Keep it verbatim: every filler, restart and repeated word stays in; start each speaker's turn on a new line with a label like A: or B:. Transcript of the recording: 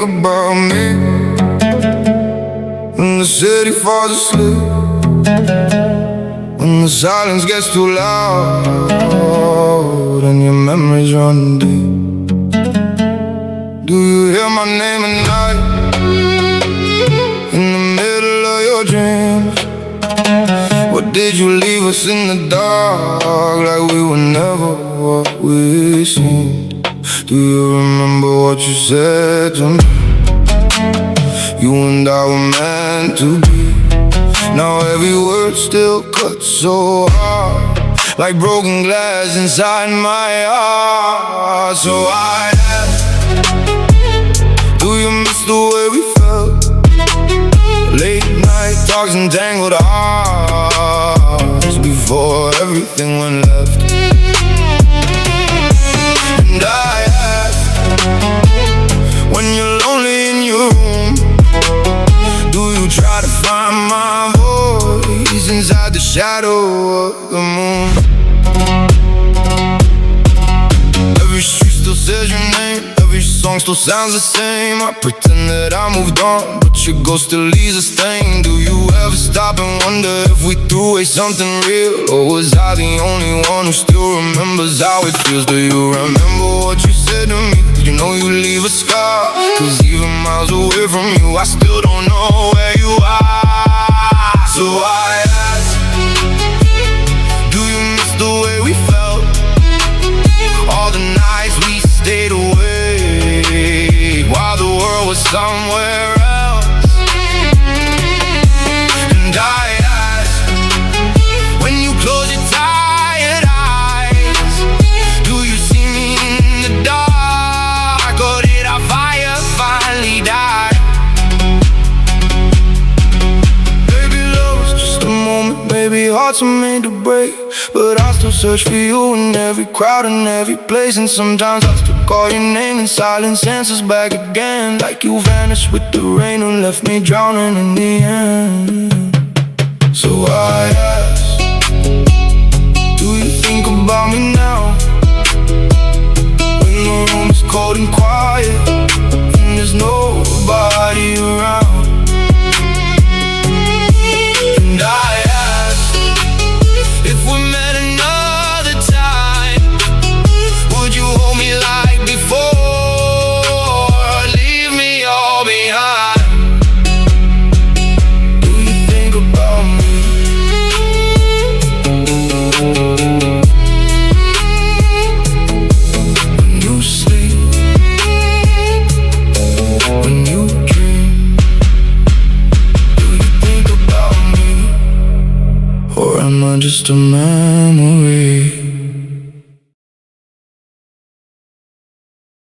A: about me when the city falls asleep, when the silence gets too loud and your memories run deep? Do you hear my name at night in the middle of your dreams? Or did you leave us in the dark like we were never what we seemed? Do you remember what you said to me? You and I were meant to be. Now every word still cuts so hard, like broken glass inside my heart. So I ask, do you miss the way we felt? Late night talks and tangled hearts before everything went left. And I ask, when you're lonely in your room, do you try to find my voice inside the shadow of the moon? Every street still says your name, every song still sounds the same. I pretend that I moved on, but your ghost still leaves a stain. Do you ever stop and wonder if we threw away something real? Or was I the only one who still remembers how it feels? Do you remember what you said to me? Did you know you leave a scar? Cause even miles away from you, I still don't know where you are. So I ask, do you miss the way we felt? All the nights we stayed away while the world was somewhere else. And I ask, when you close your tired eyes, do you see me in the dark? Or did our fire finally die? Baby, love was just a moment, baby, hearts are made to break. But I still search for you in every crowd and every place. And sometimes I still call your name and silence answers back again, like you vanished with the rain and left me drowning in the end. So I ask, do you think about me now? When the room is cold and quiet and there's nobody around. And I ask, if we met another time, would you hold me like before, or leave me all behind? Do you think about me? When you sleep, when you dream, do you think about me? Or am I just a memory?